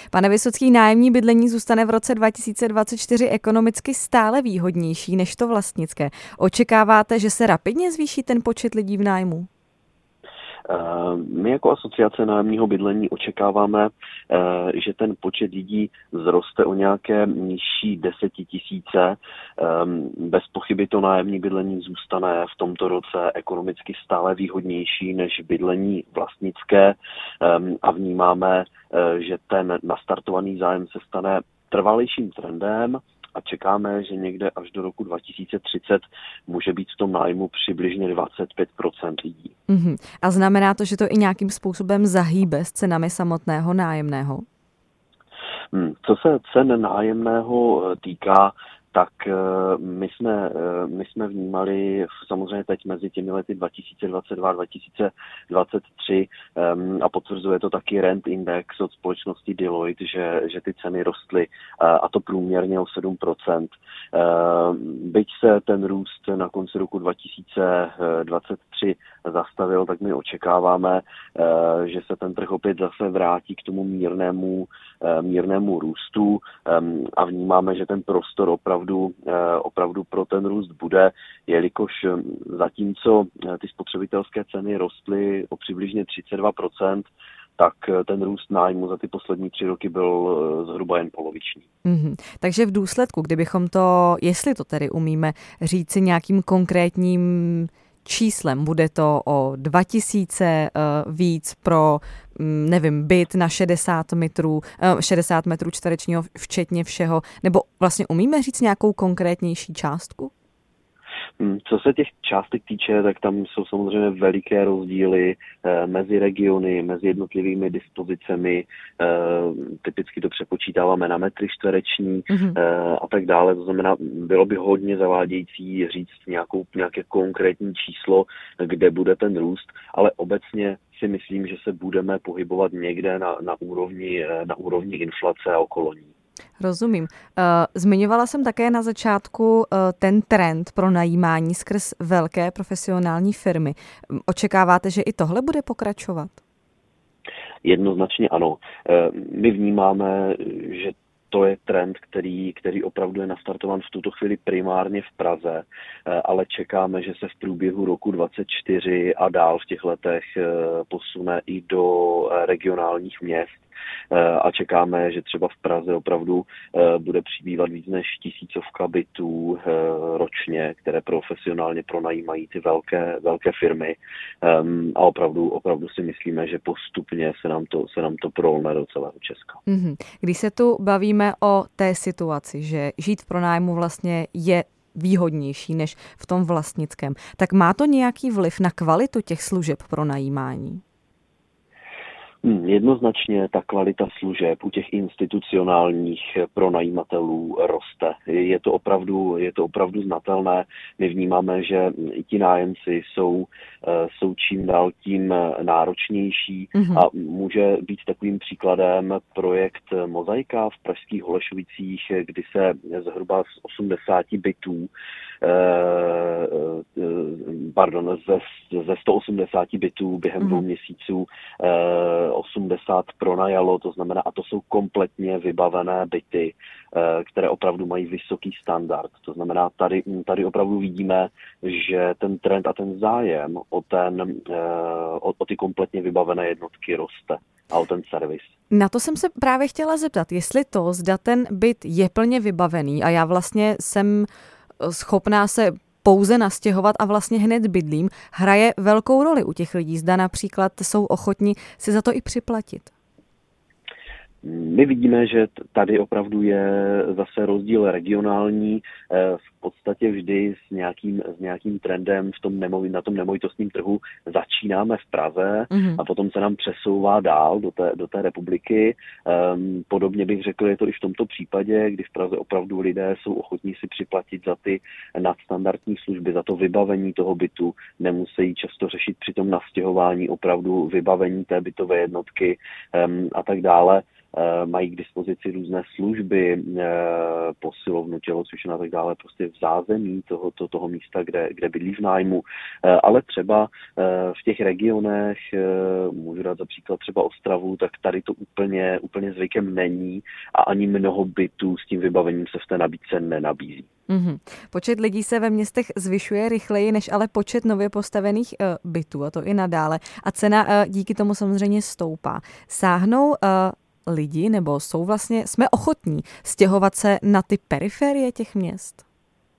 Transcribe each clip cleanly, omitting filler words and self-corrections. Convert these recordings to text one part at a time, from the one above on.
Pane Vysocký, nájemní bydlení zůstane v roce 2024 ekonomicky stále výhodnější než to vlastnické. Očekáváte, že se rapidně zvýší ten počet lidí v nájmu? My jako asociace nájemního bydlení očekáváme, že ten počet lidí vzroste o nějaké nižší 10 000. Bez pochyby to nájemní bydlení zůstane v tomto roce ekonomicky stále výhodnější než bydlení vlastnické a vnímáme, že ten nastartovaný zájem se stane trvalejším trendem a čekáme, že někde až do roku 2030 může být v tom nájmu přibližně 25% lidí. A znamená to, že to i nějakým způsobem zahýbe s cenami samotného nájemného? Co se cen nájemného týká, tak my jsme vnímali samozřejmě teď mezi těmi lety 2022 a 2023 a potvrzuje to taky Rent Index od společnosti Deloitte, že ty ceny rostly a to průměrně o 7%. Byť se ten růst na konci roku 2023 zastavil, tak my očekáváme, že se ten trh opět zase vrátí k tomu mírnému růstu a vnímáme, že ten prostor opravdu pro ten růst bude, jelikož zatímco ty spotřebitelské ceny rostly o přibližně 32%, tak ten růst nájmu za ty poslední 3 roky byl zhruba jen poloviční. Takže v důsledku, kdybychom to, jestli to tedy umíme říci nějakým konkrétním číslem, bude to o 2000 víc pro, nevím, byt na 60 metrů čtverečního včetně všeho, nebo vlastně umíme říct nějakou konkrétnější částku? Co se těch částek týče, tak tam jsou samozřejmě veliké rozdíly mezi regiony, mezi jednotlivými dispozicemi. Typicky to přepočítáváme na metry čtvereční a tak dále. To znamená, bylo by hodně zavádějící říct nějaké konkrétní číslo, kde bude ten růst, ale obecně si myslím, že se budeme pohybovat někde na úrovni inflace a okolo ní. Rozumím. Zmiňovala jsem také na začátku ten trend pro najímání skrz velké profesionální firmy. Očekáváte, že i tohle bude pokračovat? Jednoznačně ano. My vnímáme, že to je trend, který opravdu je nastartovan v tuto chvíli primárně v Praze, ale čekáme, že se v průběhu roku 2024 a dál v těch letech posune i do regionálních měst. A čekáme, že třeba v Praze opravdu bude přibývat víc než 1000 bytů ročně, které profesionálně pronajímají ty velké firmy a opravdu si myslíme, že postupně se nám to prolne do celého Česka. Když se tu bavíme o té situaci, že žít v pronájmu vlastně je výhodnější než v tom vlastnickém, tak má to nějaký vliv na kvalitu těch služeb pro najímání? Jednoznačně ta kvalita služeb u těch institucionálních pronajímatelů roste. Je to opravdu znatelné. My vnímáme, že i ti nájemci jsou čím dál tím náročnější a může být takovým příkladem projekt Mozaika v pražských Holešovicích, kdy se zhruba z 80 bytů ze 180 bytů během 2 měsíců 80 pronajalo, to znamená, a to jsou kompletně vybavené byty, které opravdu mají vysoký standard. To znamená, tady opravdu vidíme, že ten trend a ten zájem o ty kompletně vybavené jednotky roste a o ten servis. Na to jsem se právě chtěla zeptat, jestli zda ten byt je plně vybavený a já vlastně jsem schopná se pouze nastěhovat a vlastně hned bydlím, hraje velkou roli u těch lidí. Zda například jsou ochotni si za to i připlatit. My vidíme, že tady opravdu je zase rozdíl regionální, v podstatě vždy s nějakým trendem na tom nemovitostním trhu začínáme v Praze a potom se nám přesouvá dál do té republiky. Podobně bych řekl, je to i v tomto případě, kdy v Praze opravdu lidé jsou ochotní si připlatit za ty nadstandardní služby, za to vybavení toho bytu, nemusí často řešit při tom nastěhování opravdu vybavení té bytové jednotky a tak dále. mají k dispozici různé služby, posilovnu, tělocvičnu a tak dále, prostě v zázemí toho místa, kde bydlí v nájmu. Ale třeba v těch regionech, můžu dát za příklad třeba Ostravu, tak tady to úplně zvykem není a ani mnoho bytů s tím vybavením se v té nabídce nenabízí. Mm-hmm. Počet lidí se ve městech zvyšuje rychleji než ale počet nově postavených bytů, a to i nadále. A cena díky tomu samozřejmě stoupá. Sáhnou lidi, nebo jsme ochotní stěhovat se na ty periferie těch měst?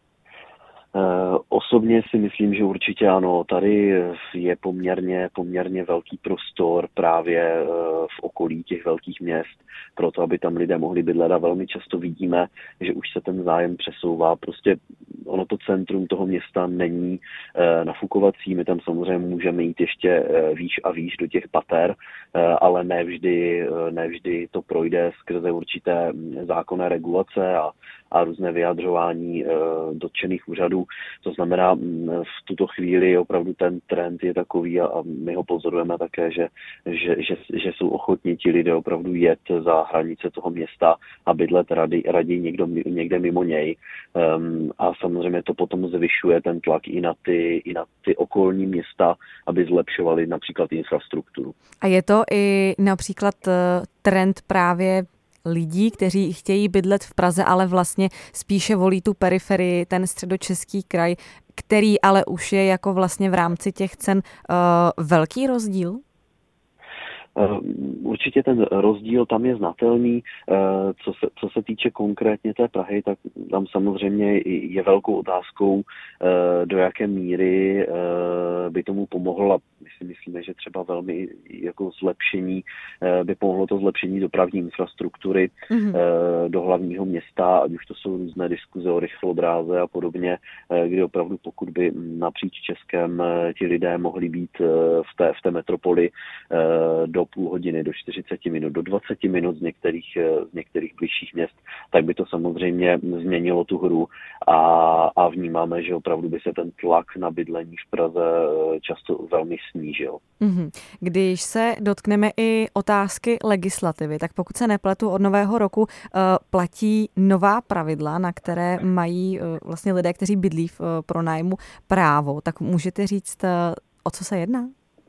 Osobně si myslím, že určitě ano. Tady je poměrně velký prostor právě v okolí těch velkých měst, proto aby tam lidé mohli bydlet a velmi často vidíme, že už se ten zájem přesouvá. Prostě ono to centrum toho města není nafukovací, my tam samozřejmě můžeme jít ještě výš a výš do těch pater, ale nevždy to projde skrze určité zákonné regulace a různé vyjadřování dotčených úřadů. To znamená, v tuto chvíli opravdu ten trend je takový a my ho pozorujeme také, že jsou ochotní ti lidé opravdu jet za hranice toho města a bydlet raději někde mimo něj. A samozřejmě to potom zvyšuje ten tlak i na ty okolní města, aby zlepšovali například infrastrukturu. A je to i například trend právě lidí, kteří chtějí bydlet v Praze, ale vlastně spíše volí tu periferii, ten středočeský kraj, který ale už je jako vlastně v rámci těch cen velký rozdíl? Určitě ten rozdíl tam je znatelný. Co se týče konkrétně té Prahy, tak tam samozřejmě je velkou otázkou, do jaké míry by tomu pomohlo. My si myslíme, že třeba velmi jako zlepšení by pomohlo to zlepšení dopravní infrastruktury do hlavního města, ať už to jsou různé diskuze o rychlodráze a podobně, kdy opravdu pokud by napříč Českem ti lidé mohli být v té metropoli do půl hodiny, do 40 minut, do 20 minut z některých bližších měst, tak by to samozřejmě změnilo tu hru a vnímáme, že opravdu by se ten tlak na bydlení v Praze často velmi snížil. Když se dotkneme i otázky legislativy, tak pokud se nepletu, od nového roku platí nová pravidla, na které mají vlastně lidé, kteří bydlí v pronájmu, právo. Tak můžete říct, o co se jedná?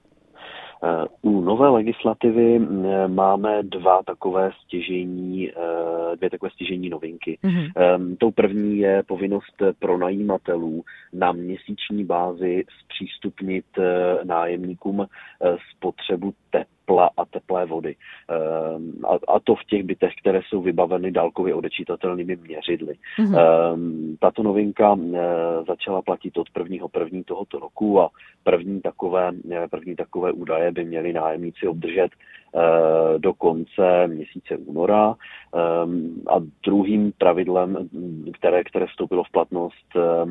U nové legislativy máme dvě takové stěžejní novinky. Tou první je povinnost pronajímatelů na měsíční bázi zpřístupnit nájemníkům spotřebu tepla a teplé vody. A to v těch bytech, které jsou vybaveny dálkově odečitatelnými měřidly. Tato novinka začala platit od 1.1. tohoto roku a první takové údaje by měli nájemníci obdržet do konce měsíce února. A druhým pravidlem, které vstoupilo v platnost,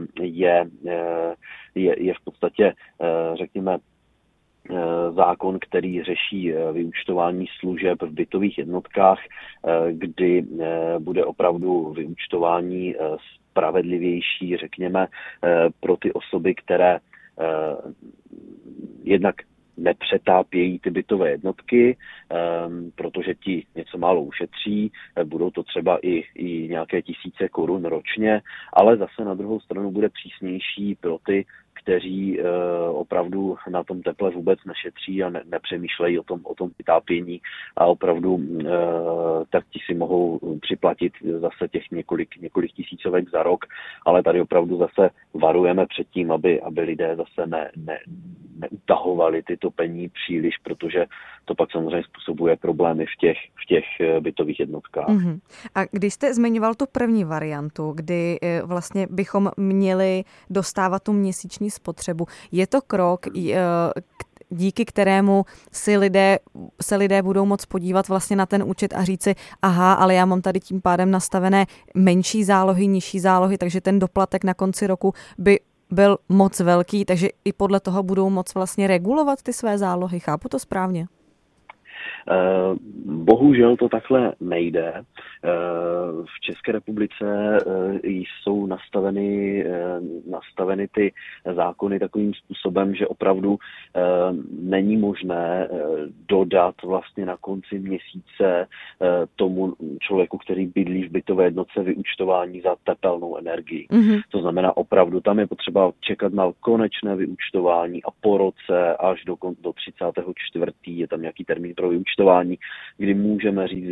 je v podstatě, řekněme, zákon, který řeší vyúčtování služeb v bytových jednotkách, kdy bude opravdu vyúčtování spravedlivější, řekněme, pro ty osoby, které jednak nepřetápějí ty bytové jednotky, protože ti něco málo ušetří, budou to třeba i nějaké tisíce korun ročně, ale zase na druhou stranu bude přísnější pro ty, kteří opravdu na tom teple vůbec nešetří a nepřemýšlejí o tom vytápění a opravdu tak ti si mohou připlatit zase těch několik tisícovek za rok, ale tady opravdu zase varujeme před tím, aby lidé zase neutahovali ty topení příliš, protože to pak samozřejmě způsobuje problémy v těch bytových jednotkách. A když jste zmiňoval tu první variantu, kdy vlastně bychom měli dostávat tu měsíční spotřebu, je to krok, díky kterému se lidé budou moct podívat vlastně na ten účet a říci, aha, ale já mám tady tím pádem nastavené menší zálohy, nižší zálohy, takže ten doplatek na konci roku by byl moc velký, takže i podle toho budou moc vlastně regulovat ty své zálohy. Chápu to správně? Bohužel to takhle nejde. V České republice jsou nastaveny ty zákony takovým způsobem, že opravdu není možné dodat vlastně na konci měsíce tomu člověku, který bydlí v bytové jednotce, vyúčtování za tepelnou energii. Mm-hmm. To znamená opravdu, tam je potřeba čekat na konečné vyúčtování a po roce až do 34. je tam nějaký termín pro vyúčtování, kdy můžeme říct,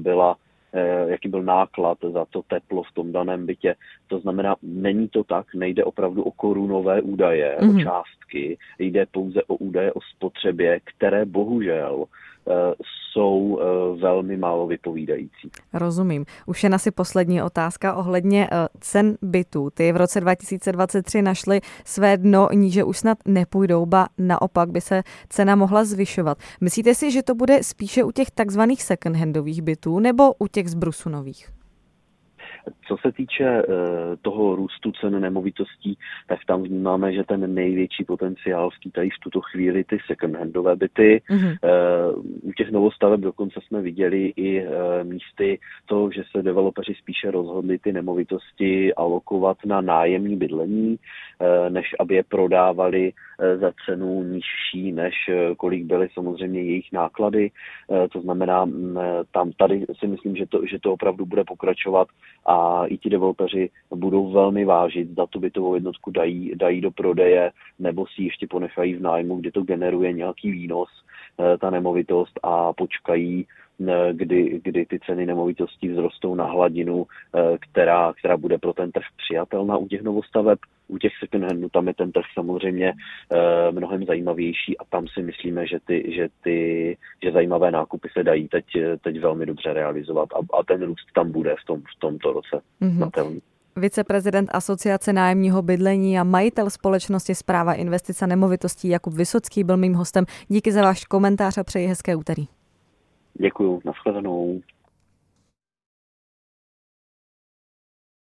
jaký byl náklad za to teplo v tom daném bytě. To znamená, není to tak, nejde opravdu o korunové údaje, o částky, jde pouze o údaje o spotřebě, které bohužel jsou velmi málo vypovídající. Rozumím. Už jen asi poslední otázka ohledně cen bytů. Ty v roce 2023 našly své dno, níže už snad nepůjdou, ba naopak by se cena mohla zvyšovat. Myslíte si, že to bude spíše u těch takzvaných second-handových bytů nebo u těch zbrusunových? Co se týče toho růstu cen nemovitostí, tak tam vnímáme, že ten největší potenciál skýtají v tuto chvíli ty second-handové byty. Mm-hmm. U těch novostaveb dokonce jsme viděli i místy to, že se developeři spíše rozhodli ty nemovitosti alokovat na nájemní bydlení, než aby je prodávali za cenu nižší, než kolik byly samozřejmě jejich náklady. To znamená, tady si myslím, že to opravdu bude pokračovat a i ti developeři budou velmi vážit, zda tu bytovou jednotku dají do prodeje nebo si ještě ponechají v nájmu, kde to generuje nějaký výnos, ta nemovitost, a počkají, kdy ty ceny nemovitostí vzrostou na hladinu, která bude pro ten trh přijatelná u těch novostaveb. U těch second handů tam je ten trh samozřejmě mnohem zajímavější a tam si myslíme, že zajímavé nákupy se dají teď velmi dobře realizovat a ten růst tam bude v tomto roce. Mm-hmm. Viceprezident Asociace nájemního bydlení a majitel společnosti Správa investic a nemovitostí Jakub Vysocký byl mým hostem. Díky za váš komentář a přeji hezké úterý. Děkuju, nashledanou.